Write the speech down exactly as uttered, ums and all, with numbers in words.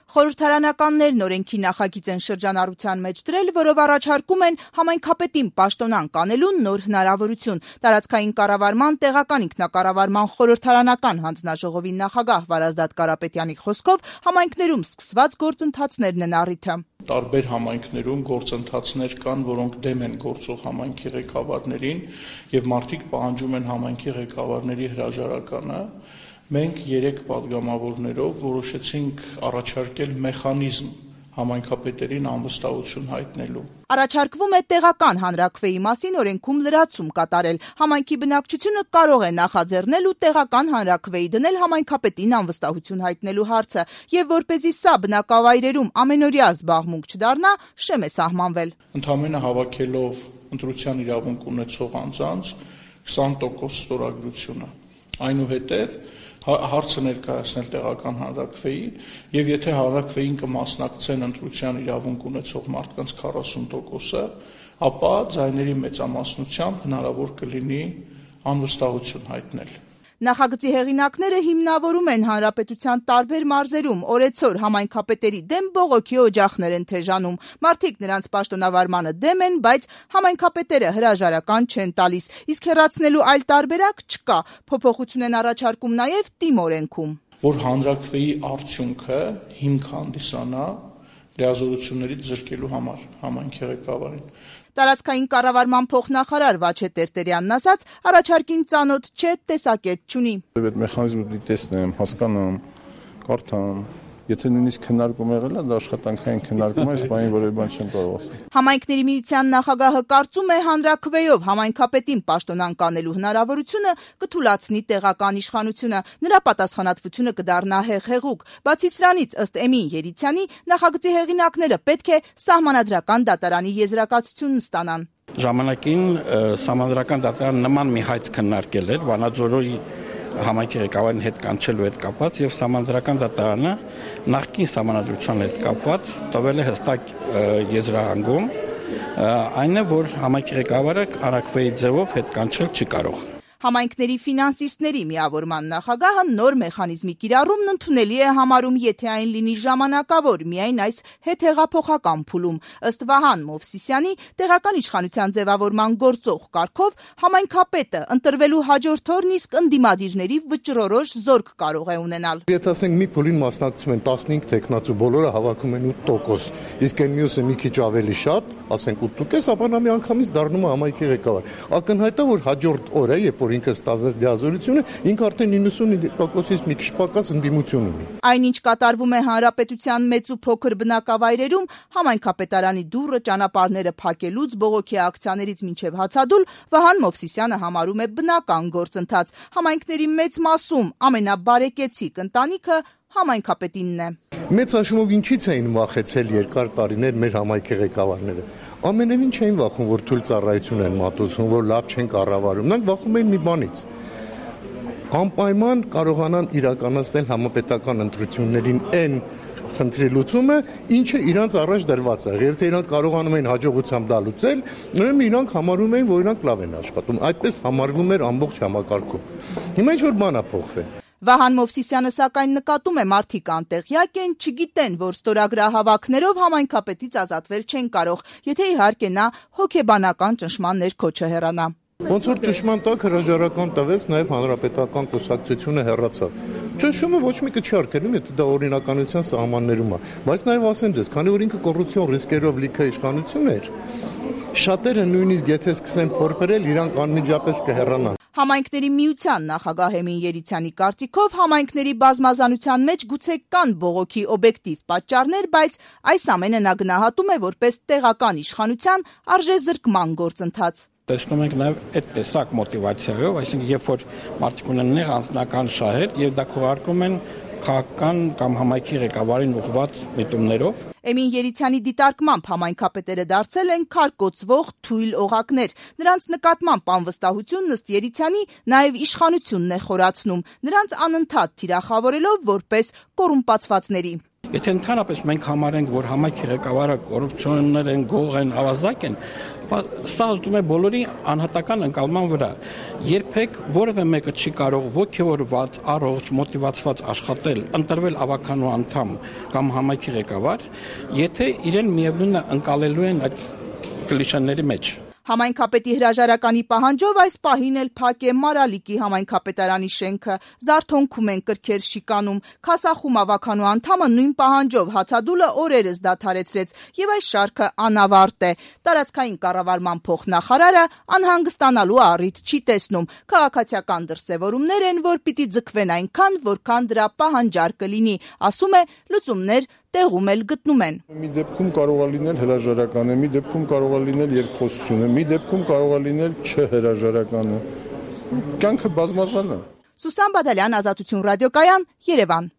Խորհրդարանականներն օրենքի նախագիծ են շրջանառության մեջ դրել, որով առաջարկում են համայնքապետին պաշտոնան կանելուն նոր հնարավորություն։ Տարածքային կառավարման տեղական ինքնակառավարման խորհրդարանական հանձնաժողովի նախագահ Վարազդատ Կարապետյանի խոսքով համայնքներում սկսված գործընթացներն են առիթը։ Տարբեր համայնքներում գործընթացներ կան, որոնք դեմ են գործող համայնքի ղեկավարներին եւ մարդիկ պահանջում են համայնքի ղեկավարների հրաժարականը։ Մենք երեք պատգամավորներով որոշեցինք առաջարկել մեխանիզմ համայնքապետերին անվստահություն հայտնելու։ Առաջարկվում է տեղական հանրաքվեի մասին օրենքում լրացում կատարել։ Համայնքի բնակչությունը կարող է նախաձեռնել ու տեղական հանրաքվեի դնել համայնքապետին անվստահություն հայտնելու հարցը, եւ որպեսզի սա բնակավայրերում ամենօրյա զբաղմունք չդառնա, շեմ է սահմանվել։ Ընդամենը հավաքելով ընտրության իրավունք ունեցող անձանց քսան տոկոս ստորագրությունը։ Այնուհետև հարցը ներկայացնել տեղական հանրաքվեի եւ եթե հանրաքվեին կմասնակցեն ընտրության իրավունք ունեցող մարդկանց քառասուն տոկոսը, ապա ձայների մեծամասնությամբ հնարավոր կլինի անվստահություն հայտնել։ Նախագծի հեղինակները հիմնավորում են հանրապետության տարբեր մարզերում օրեցօր համայնքապետերի դեմ բողոքի օջախներ են թեժանում։ Մարդիկ նրանց պաշտոնավարմանը դեմ են, բայց համայնքապետերը հրաժարական չեն տալիս, իսկ հեռացնելու այլ տարբերակ չկա։ Փոփոխություն են առաջարկում նաև ՏԻՄ օրենքում, որ հանրաքվեի արդյունքը հիմք հանդիսանա լիազորություններից զրկելու համար համայնքի ղեկավարին։ Տարածքային կառավարման փոխնախարար Վաչե Տերտերյանն ասաց, առաջարկին ծանոթ չէ, տեսակետ չունի։ Այդ մեխանիզմը տեսնեմ, հասկանամ, կարդամ, եթե նույնիսկ քննարկում եղել է, դա աշխատանքային քննարկում է, այս բանի որևէ բան չեմ կարող ասել։ Համայնքների միության նախագահը կարծում է հանրաքվեով համայնքապետին պաշտոնան կանելու հնարավորությունը կթուլացնի տեղական իշխանությունը, նրա պատասխանատվությունը կդառնա հեղեղուկ։ Բացի սրանից, ըստ Էմին Երիցյանի, նախագծի հեղինակները պետք է սահմանադրական դատարանի եզրակացությունն ստանան։ Ժամանակին սահմանադրական դատարանը նման մի հայց քննարկել էր Վանաձորի համայնքի ղեկավարին հետ կանչելու հետ կապված եւ սահմանադրական դատարանը նախկին սահմանադրության հետ կապված տվել է հստակ եզրահանգում, այն է, որ համայնքի ղեկավարը հանրաքվեի ձևով հետ կանչել չի կարող։ Համայնքների ֆինանսիստների միավորման նախագահը նոր մեխանիզմի կիրառումն ընդունելի է համարում, եթե այն լինի ժամանակավոր, միայն այս հետհեղափոխական փուլում։ Ըստ Վահան Մովսիսյանի, տեղական իշխանության ձևավորման գործող կարգով համայնքապետը ընտրվելու հաջորդ օրն իսկ ընդդիմադիրների վճռորոշ զորք կարող է ունենալ։ Եթե ասենք մի փուլին մասնակցում են տասնհինգ տեխնացու, բոլորը հավաքում են ութ տոկոս, իսկ այն մյուսը մի քիչ ավելի շատ, ասենք ութ տոկոս, ապա նա միանգամից դառնում է համայնքի ղեկավար։ Ակնհայտ է, որ հաջորդ օրը, երբ որ ինքը ստացած լիազորությունը, ինքը արդեն նույնսուն տոկոսից մի քիչ պակաս ընդդիմություն ունի։ Այնինչ կատարվում է հանրապետության մեծ ու փոքր բնակավայրերում, համայնքապետարանի դուռը ճանապարհները փակելուց բողոքի ակցիաներից մինչև հացադուլ, Վահան Մովսիսյանը համարում է բնական գործընթաց։ Համայնքների մեծ մասում ամենաբարեկեցիկ ընտանիքը համայնքապետինն է։ Մեծ հաշվով ինչից էին վախեցել երկար տարիներ մեր համայնքի ղեկավարները։ Ամենևին չէին վախում, որ թույլ ծառայություն են մատուցում, որ լավ չեն կառավարում։ Նրանք վախում էին մի բանից։ Անպայման կարողանան իրականացնել համապետական ընտրություններին այն խնդրի լուծումը, ինչը իրանց առաջ դրված է։ Եվ թե իրանք կարողանում են հաջողությամբ դա լուծել, ուրեմն իրանք համարում էին, որ իրանք լավ են աշխատում։ Այդպես համարվում էր ամբողջ համակարգում։ Հիմա ինչ որ բան է փոխվել։ Վահան Մովսիսյանը սակայն նկատում է մարդիկ անտեղյակ են, չգիտեն, որ ստորագրահավաքներով համայնքապետից ազատվել չեն կարող, եթե իհարկե նա հոգեբանական ճնշման ներքո չհեռանա։ Ոնց որ ճնշման տակ հրաժարական տվեց, նաև հանրապետական կուսակցությունը հեռացավ։ Ճնշումը ոչ մեկը չի արգելում, եթե դա օրինականության սահմաններում է, բայց նաև ասեմ ձեզ, քանի որ ինքը կոռուպցիոն ռիսկերով լիքը իշխանություն էր, շատերը նույնիսկ եթե սկսեն փորփրել, իրանք անմիջապես կհեռանան։ Համայնքների միության նախագահ Էմին Երիցյանի կարծիքով համայնքների բազմազանության մեջ գուցե կան բողոքի օբյեկտիվ պատճառներ, բայց այս ամենը նա գնահատում է որպես տեղական իշխանության արժեզրկման գործընթաց։ Տեսնում ենք նաև այդ տեսակ մոտիվացիայով, այսինքն երբ որ մարդիկ ունեն նեղ անձնական շահեր եւ դա քողարկում են քաղաքական կամ համայնքի ղեկավարին ուղղված միտումներով։ Էմին Երիցյանի դիտարկմամբ համայնքապետերը դարձել են քարկոծվող թույլ օղակներ։ Նրանց նկատմամբ անվստահությունն ըստ Երիցյանի նաև իշխանությունն է խորացնում, նրանց անընդհատ թիրախավորելով որպես կոռումպացվածների։ Եթե ընդհանրապես մենք համարենք, որ համայնքի ղեկավարը կոռուպցիոներներ են, գող են, ավազակ են, սա ազդում է բոլորի անհատական ընկալման վրա։ Երբեք որևէ մեկը չի կարող ոգևորված, առողջ, մոտիվացված աշխատել, ընտրվել ավականու անդամ կամ համայնքի ղեկավար, եթե իրեն միևնույնը ընկալելու են այդ կլիշաների մեջ։ Համայնքապետի հրաժարականի պահանջով այս պահին էլ փակ է Մարալիկի համայնքապետարանի շենքը, զարթոնքում են կրքեր շիկանում, Քասախում ավականու անդամը նույն պահանջով հացադուլը օրերս դադարեցրեց եւ այս շարքը անավարտ է։ Տարածքային կառավարման փոխնախարարը անհանգստանալու առիթ չի տեսնում։ Քաղաքացիական դրսևորումներ են, որ պիտի ձգվեն այնքան, որքան դրա պահանջարկը լինի, ասում է, լուծումներ տեղում էլ գտնում են։ Մի դեպքում կարող է լինել հրաժարականը, մի դեպքում կարող է լինել երկխոսությունը, մի դեպքում կարող է լինել չհրաժարականը։ Կյանքը բազմազան է։ Սուսան Բադալյան, Ազատություն ռադիոկայան, Երևան։